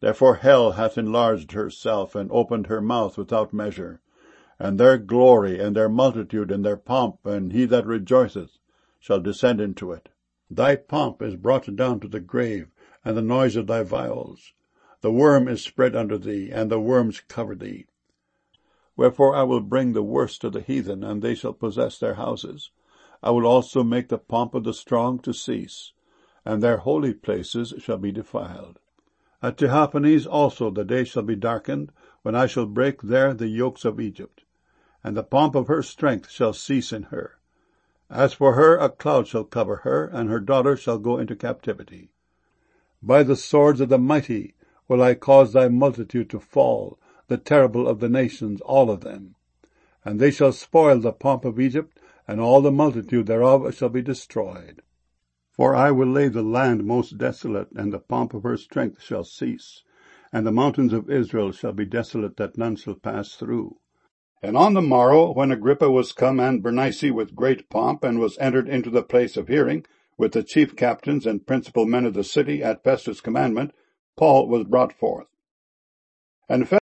Therefore hell hath enlarged herself, and opened her mouth without measure. And their glory, and their multitude, and their pomp, and he that rejoiceth, shall descend into it. Thy pomp is brought down to the grave, and the noise of thy viols. The worm is spread under thee, and the worms cover thee. Wherefore I will bring the worst to the heathen, and they shall possess their houses. I will also make the pomp of the strong to cease, and their holy places shall be defiled. At Tahpanhes also the day shall be darkened, when I shall break there the yokes of Egypt, and the pomp of her strength shall cease in her. As for her, a cloud shall cover her, and her daughter shall go into captivity. By the swords of the mighty will I cause thy multitude to fall, the terrible of the nations, all of them. And they shall spoil the pomp of Egypt, and all the multitude thereof shall be destroyed. For I will lay the land most desolate, and the pomp of her strength shall cease, and the mountains of Israel shall be desolate, that none shall pass through. And on the morrow, when Agrippa was come, and Bernice with great pomp, and was entered into the place of hearing, with the chief captains and principal men of the city, at Festus' commandment, Paul was brought forth. And